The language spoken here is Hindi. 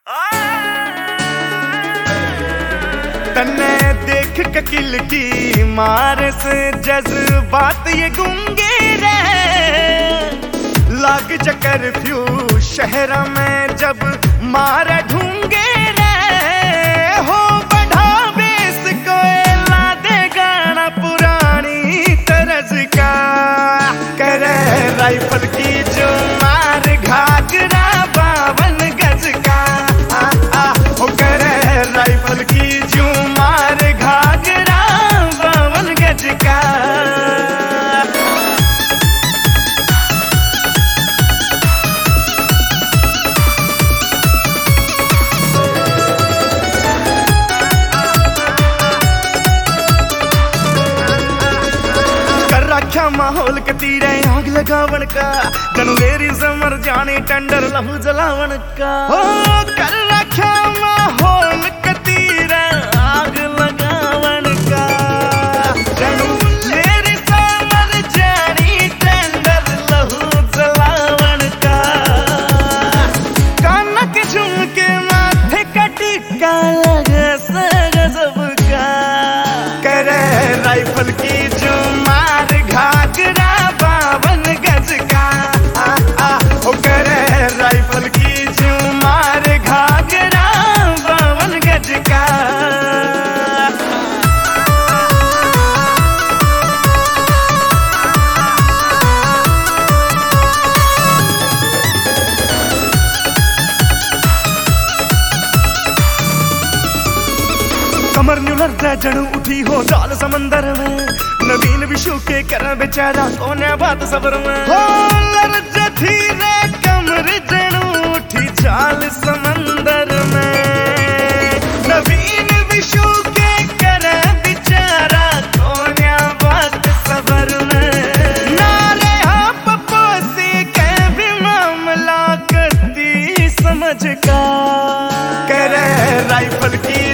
तन्ने देख ककिल की मार से जज्बात ये गूंगे रहे। लाग चक्कर फ्यू शहर में जब मारा ढूंगे रहे। हो बढ़ा बेस कोयला दे गाना पुरानी तरज का। करे राइफल की जो मार घाघरा 52 गज का। हो करे राइफल की जो मार घाघरा 52 गज का। रखा माहौल के तीरे आग लगावन का। जनलेरी से मर जाने टेंडर लहू जलावन का। हो कर रखा माहौल के तीरे आग लगावन का। जनलेरी से मर जाने टेंडर लहू जलावन का। कनक झुमके माथे का टिक्का लगे से गजब का। करे राइफल की जो मार घाघरा 52 गज का। हो करे राइफल की जो मार घाघरा 52 गज का। कमर न्यूलर जड़ू उठी हो जाल समंदर में। नवीन विशु के कर बेचारा कोने बात सबर में। हो लर्ज थी रे कमर जड़ू उठी जाल समंदर में। नवीन विशु के कर बेचारा कोने बात सबर में। नारे आप पोसी के भी मामला करती समझ का। करे राइफल की